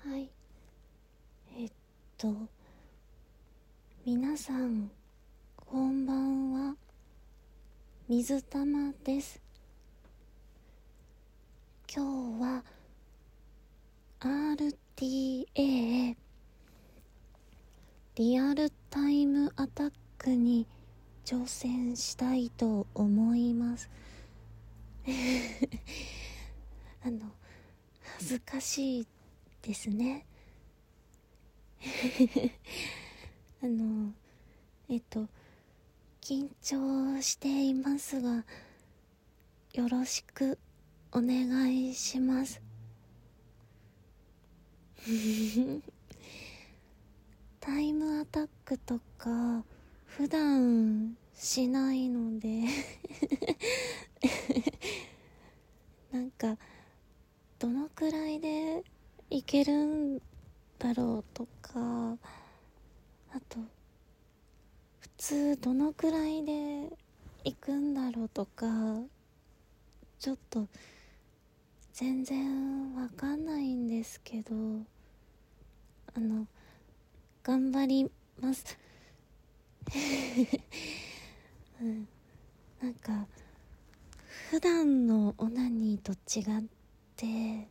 はい。えっと、皆さん、こんばんは。水玉です。今日は RTA リアルタイムアタックに挑戦したいと思います。恥ずかしいですね。緊張していますが、よろしくお願いします。タイムアタックとか普段しないのでなんかどのくらいでいけるんだろうとか、あと普通どのくらいで行くんだろうとか、ちょっと全然わかんないんですけど、頑張ります。なんか普段のオナニーと違って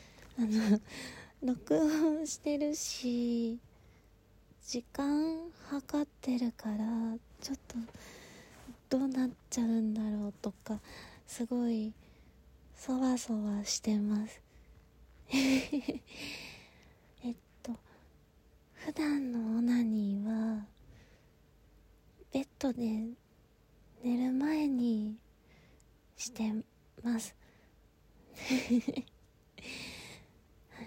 録音してるし時間計ってるから、ちょっとどうなっちゃうんだろうとか、すごいそわそわしてます普段のオナニーはベッドで寝る前にしてます。はい、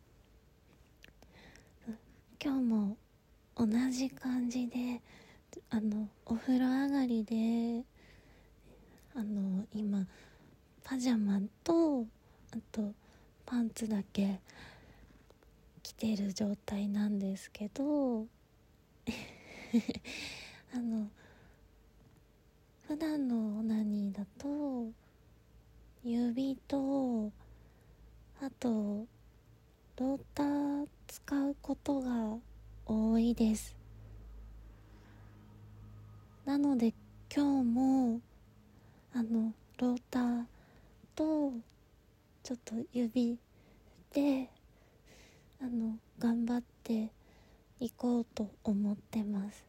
今日も同じ感じでお風呂上がりで今パジャマとあとパンツだけ着てる状態なんですけど普段のオナニーだと指とあとローター使うことが多いです。なので今日もローターとちょっと指で頑張っていこうと思ってます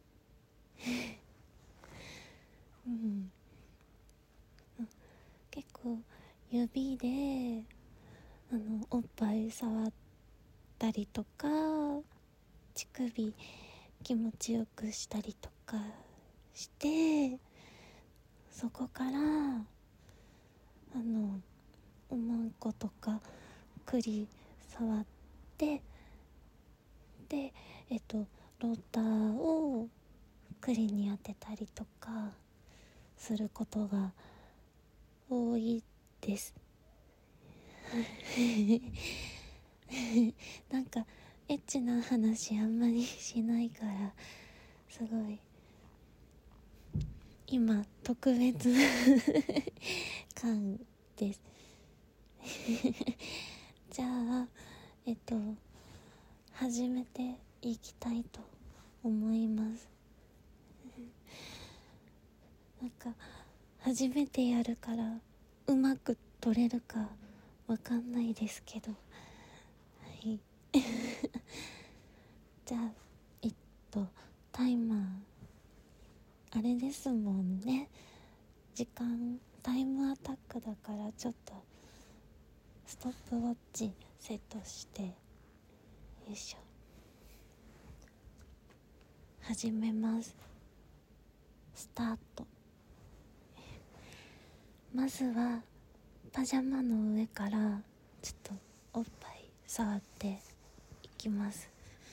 結構指でおっぱい触ったりとか、乳首気持ちよくしたりとかして、そこからおまんことか栗触って、でローターを栗に当てたりとかすることが多いですなんかエッチな話あんまりしないから、すごい今特別感ですじゃあ始めていきたいと思いますなんか初めてやるからうまく撮れるかわかんないですけど、はいじゃあタイマーあれですもんね、時間タイムアタックだから、ちょっとストップウォッチセットして、よいしょ、始めます。スタート。まずはパジャマの上からちょっとおっぱい触っていきます。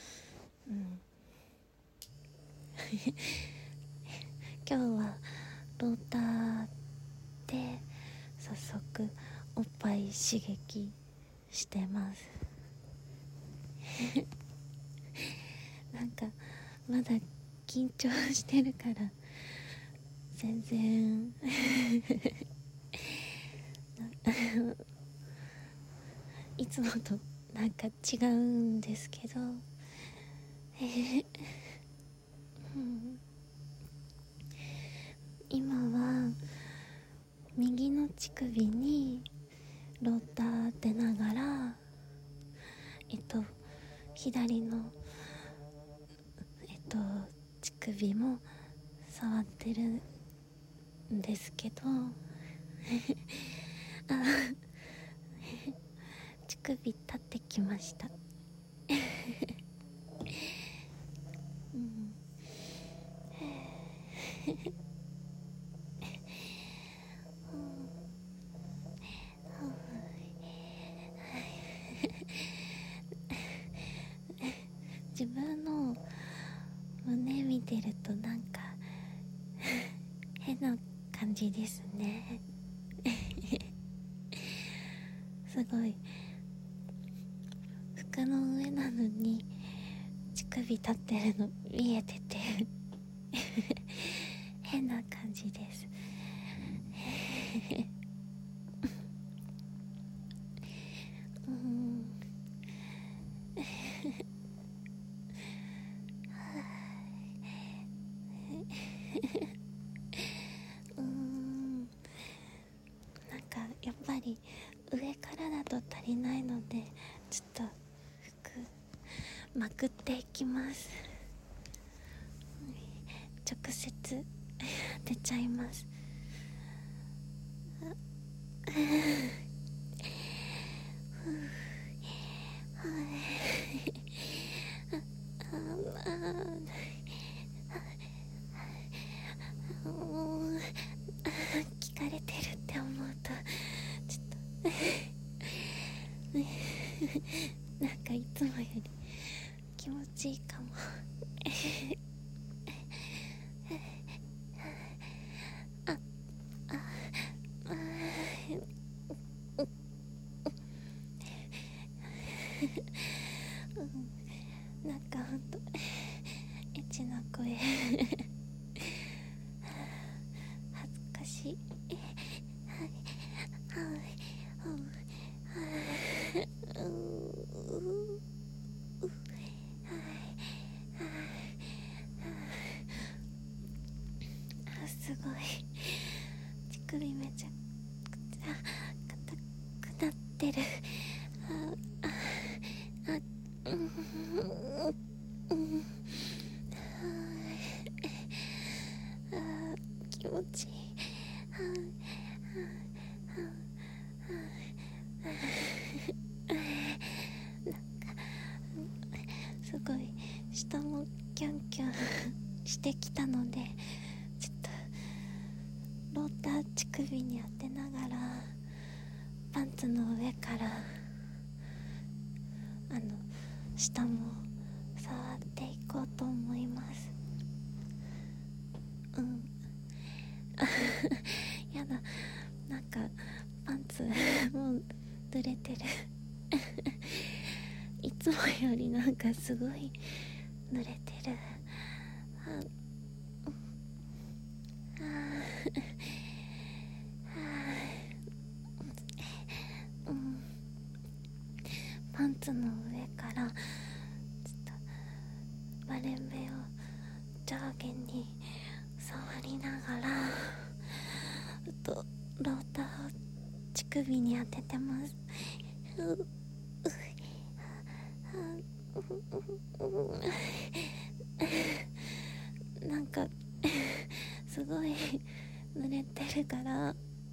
今日はローターで早速おっぱい刺激してますなんかまだ緊張してるから全然いつもとなんか違うんですけど、うん、今は右の乳首にローター当てながら左の乳首も触ってるんですけどあ乳首立ってきましたうん、自分の胸見てるとなんか変な感じですねすごい服の上なのに乳首立ってるの見えてて変な感じですうんなんかやっぱり上からだと足りないのでちょっと服まくっていきます直接当てちゃいます聞かれてるって思うとちょっとなんかいつもより気持ちいいかもなんかほんとエッチな声恥ずかしいすごい乳首めちゃくちゃ硬くなってる気持ちいいすごい下もキャンキャンしてきたのでちょっとローター乳首に当てながらパンツの上から下も触っていこうと思いますやだなんかパンツもう濡れてるいつもよりなんかすごい濡れてるパンツの上からちょっと割れ目を上下に触りながらローターを乳首に当ててますなんかすごい濡れてるから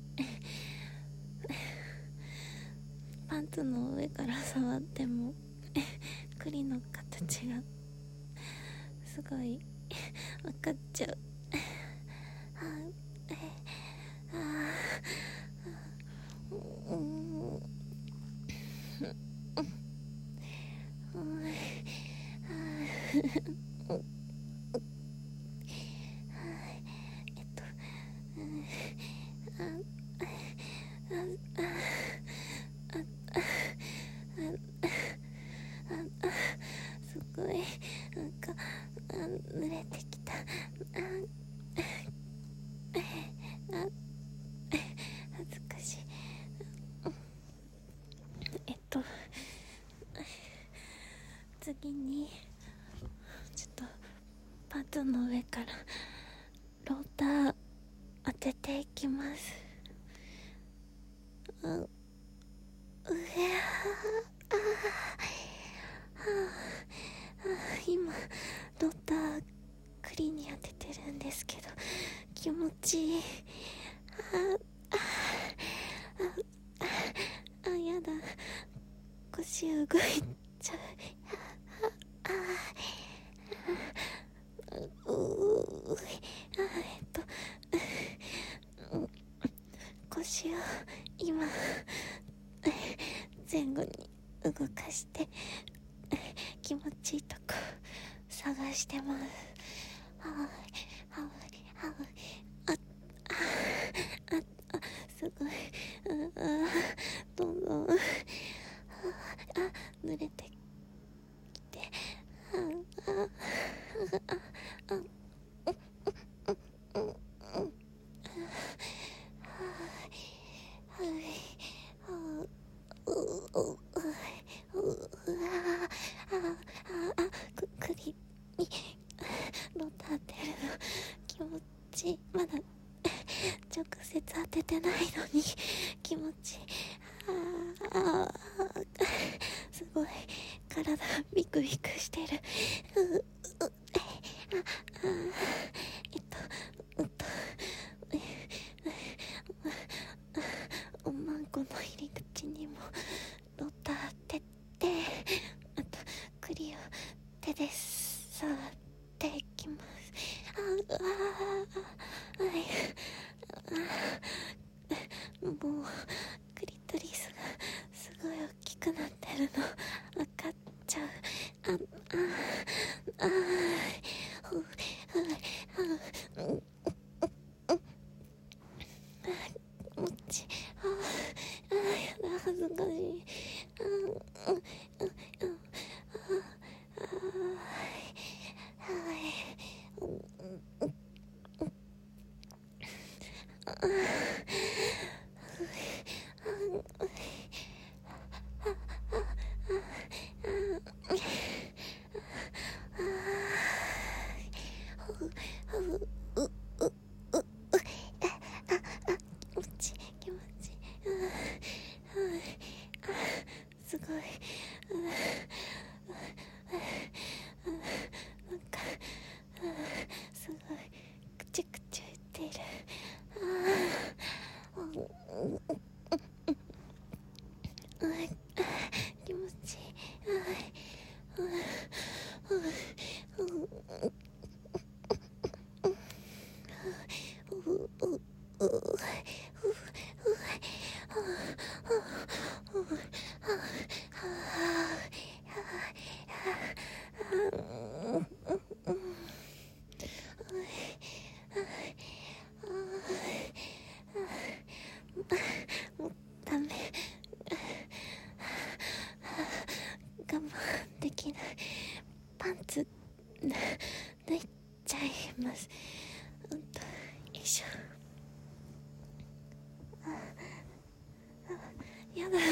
パンツの上から触っても栗の形がすごい分かっちゃうすごいなんか濡れてきた恥ずかしい次にちょっとパンツの上からローター当てていきます。今ローター栗に当ててるんですけど気持ちいい。やだ、腰動いちゃう。腰を今前後に動かして気持ちいいとこ探してます。すごい、どんどん濡れてきて、栗にローター当てるの気持ちいい。まだ直接当ててないのに気持ちいい。すごい体ビクビクしてる。おまんこの入り口にもローター当てて、あと栗を手で触っていきます。もうクリトリスがすごい大きくなってるの分かっちゃう。やだ、恥ずかしい。気持ちいい。すごい。なんかすごいくちゅくちゅ言っている。気持ちいい。もうダメ、我慢できない。パンツ脱いちゃいます。よいしょ。やだ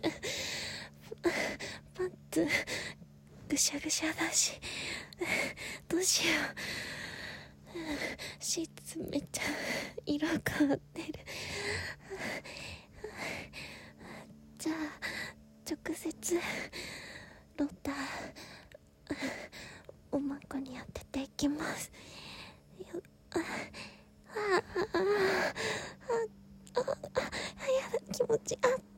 パンツぐしゃぐしゃだし、どうしよう。シーツめっちゃ色変わってる。じゃあ直接ローターおまんこに当てていきます。やだ、気持ちいい。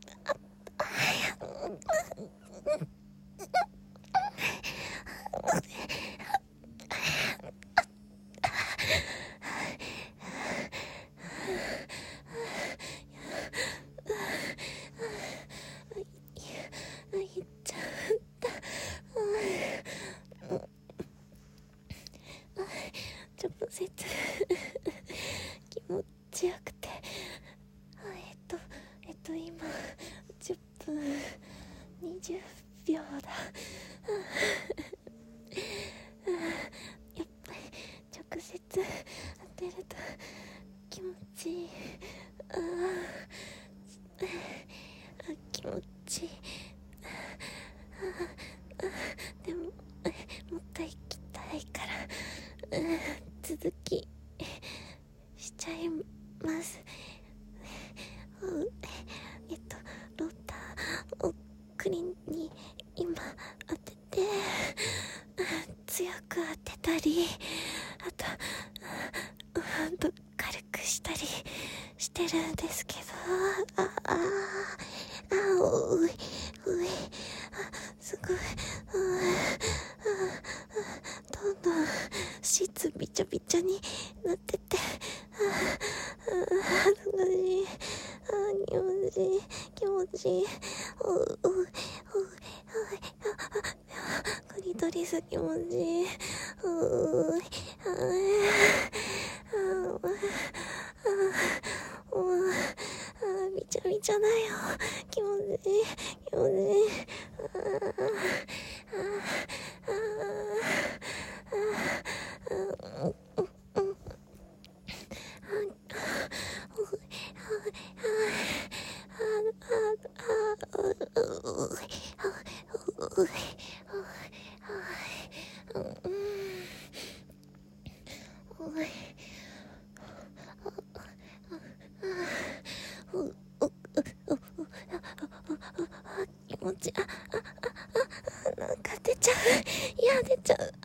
直接気持ちよくて、今10分20秒だ。やっぱり直接当てると気持ちいい。気持ちいい。でも続きしちゃいます。ローターをクリンに今当てて、強く当てたり、あと軽くしたりしてるんですけど、おいすごい、どんどんシーツびちゃびちゃになってて、恥ずかしい、気持ちいい、クリトリス気持ちいい、びちゃびちゃだよ、気持ちいい、気持ち、なんか出ちゃう、出ちゃう、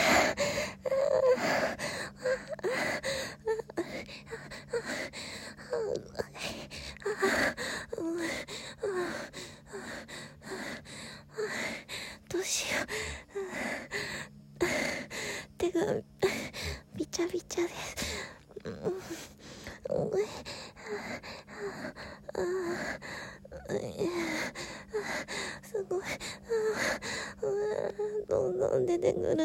どうしよう、手がびちゃびちゃです。すごい、どんどん出てくる、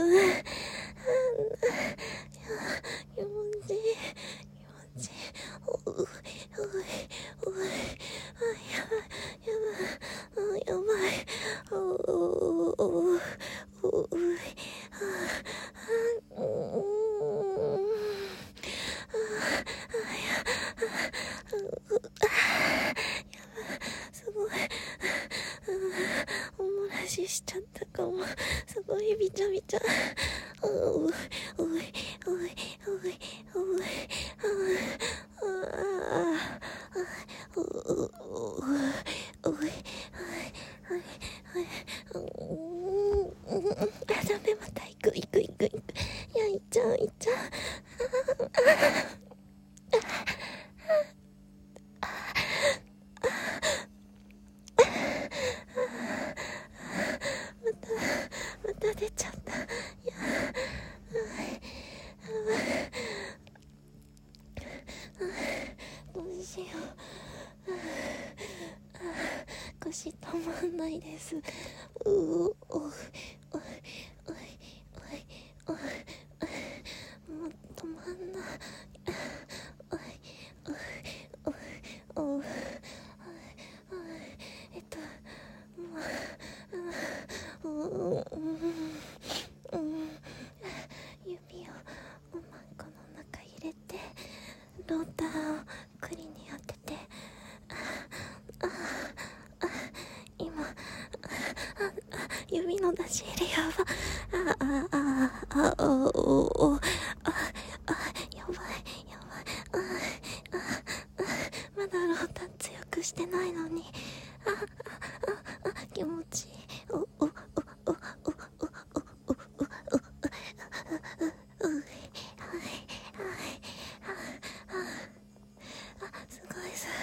気持ちいい、やばい、すごい、おもらししちゃったかも、すごいびちゃびちゃ、ダメ、また行く、いっちゃう、また出ちゃった、どうしよう、腰止まんないです。もう止まんない。指をおまんこの中入れて、ローターを栗に当てて、今、指の出し入れやば、やばい、まだローター強くしてないのに、気持ちいい、すごいさ、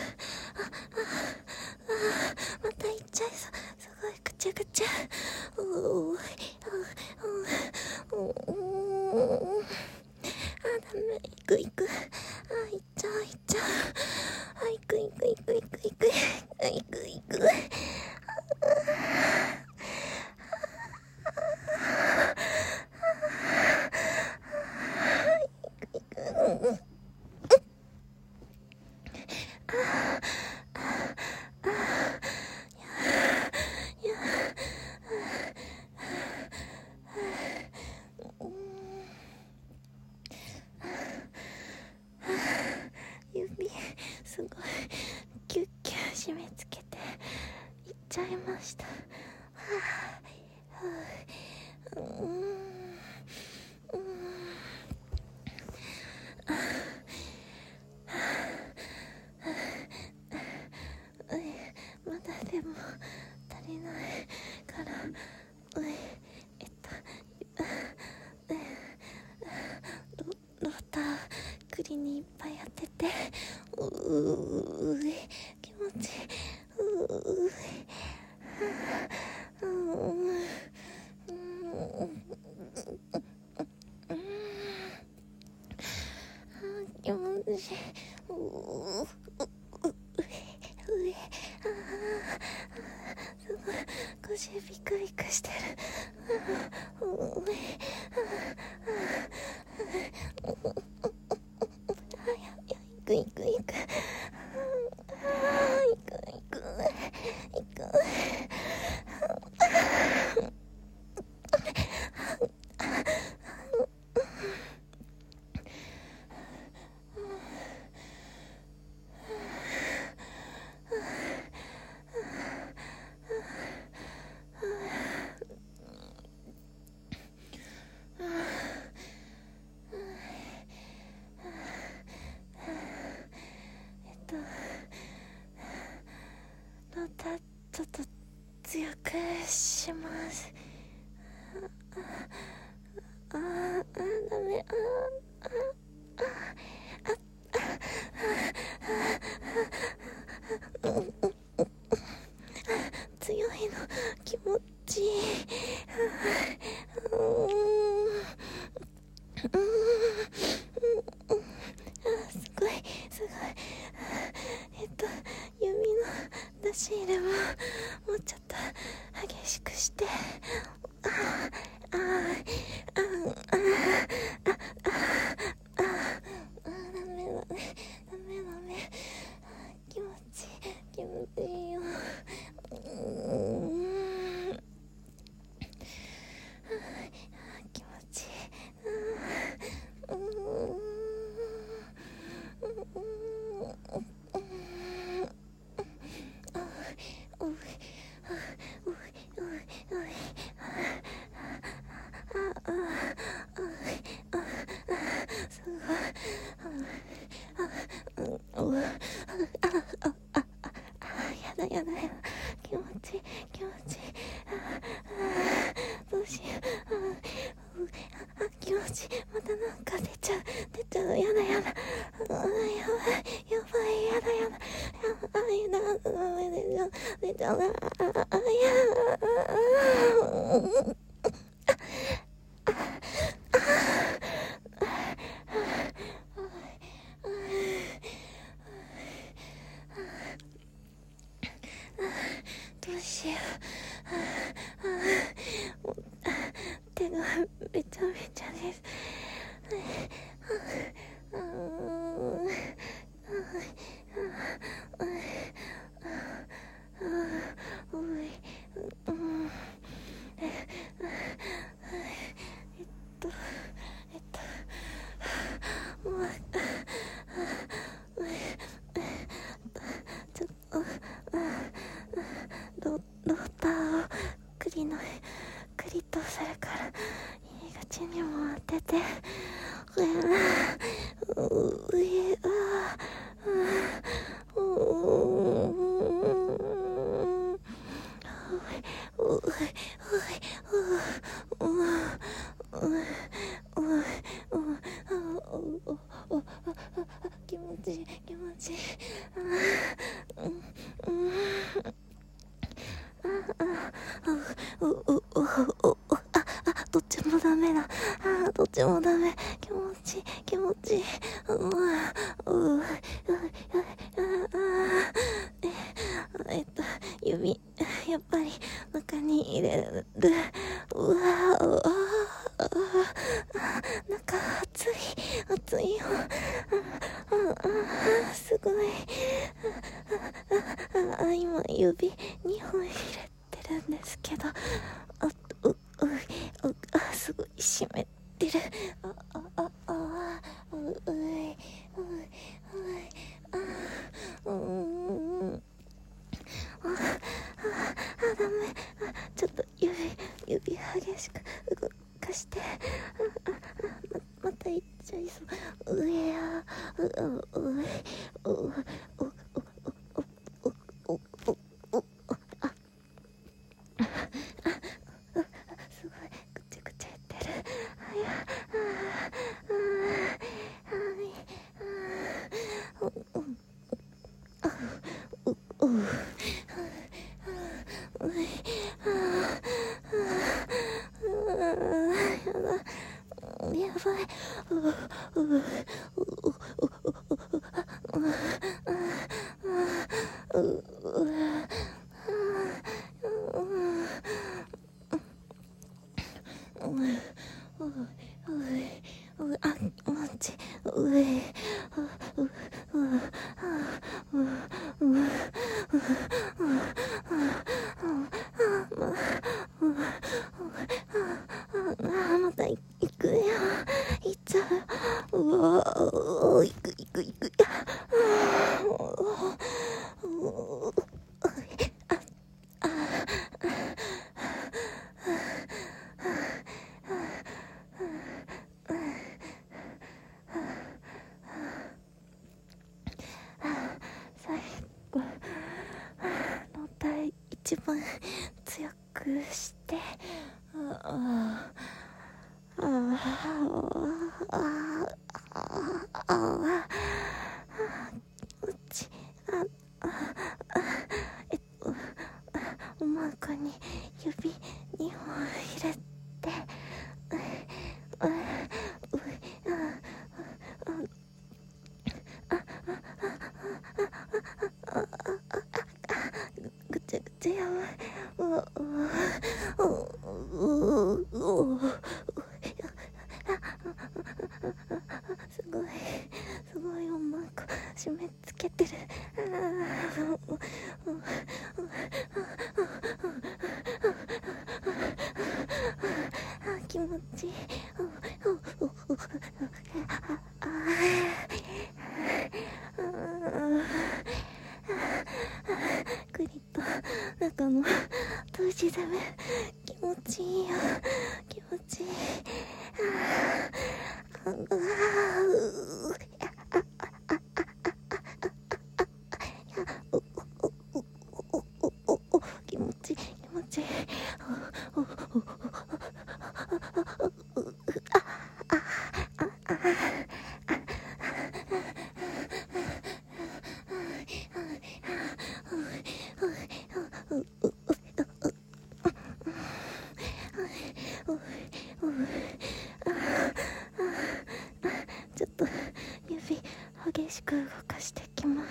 また行っちゃいそう、すごいぐちゃぐちゃ、ダメ、行く、行っちゃう、行く、 ビクビクしてる。いくいくいく。ちょっと強くします。ダメ。強いの気持ちいい。すごい。指の出し入れももうちょっと激しくして。ダメ。気持ちいいよ。気持ちいい。やだ気持ちいいどうしよう気持ちいいまたなんか出ちゃうやだやばい出ちゃうどうしよう手がべちゃべちゃです。ローターをクリとするから入り口にも当てて気持ちいいどっちもダメだ。どっちもダメ。気持ちいい。指やっぱり中に入れる。中熱いよ。すごい。今指2本入れてるんですけど、すごい湿ってる。ダメ。ちょっと指激しく動かして。またいっちゃいそう。すごいぐちゃぐちゃ言ってる。やばい。 また行くよ。行っちゃう。行く。最後の体一番強くしてお腹に指2本入れてぐちゃぐちゃやばい。すごいお腹締め付けてる。気持ちいい。クリと中の閉じ攻め気持ちいいよ。気持ちいい。気持ちいい。ちょっと指激しく動かしてきます。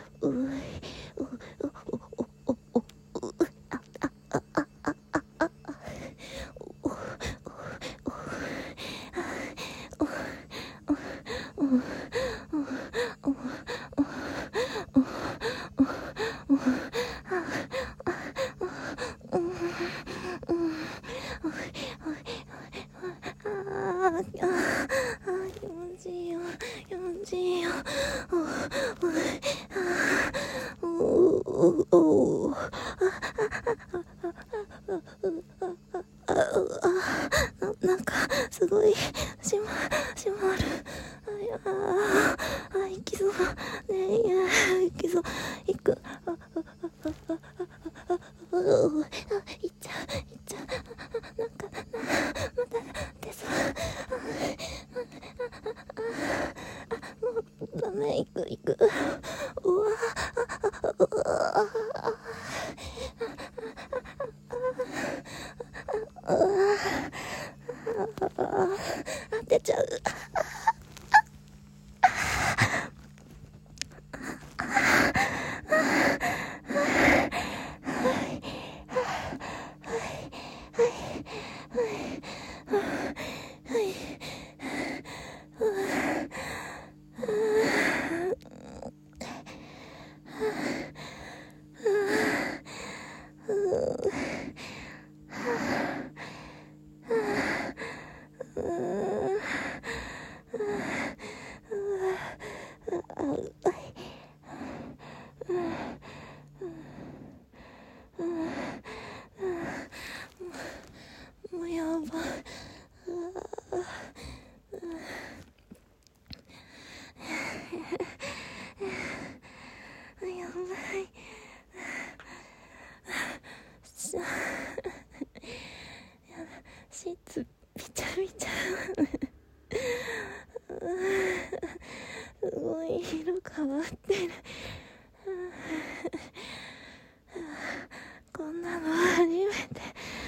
気持ちいいよ。なんかすごい閉まる。行きそうね。行きそう。行く。行っちゃう。なんかまた出そう。もうダメ。行く。うわ出ちゃう。もうやばい。やばい。シーツびちゃびちゃ。すごい色変わってる。こんなの初めて。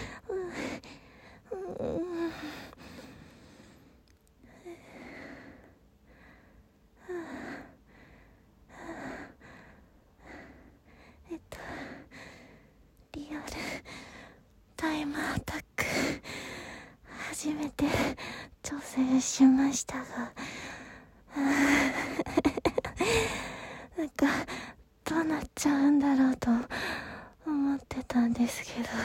リアルタイムアタック初めて挑戦しましたが、 なんかどうなっちゃうんだろうと思ってたんですけど、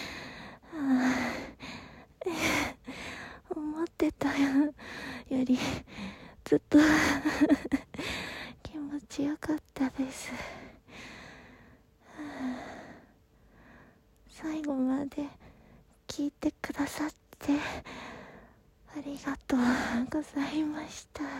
思ってたよりずっと気持ちよかったです。最後まで聞いてくださってありがとうございました。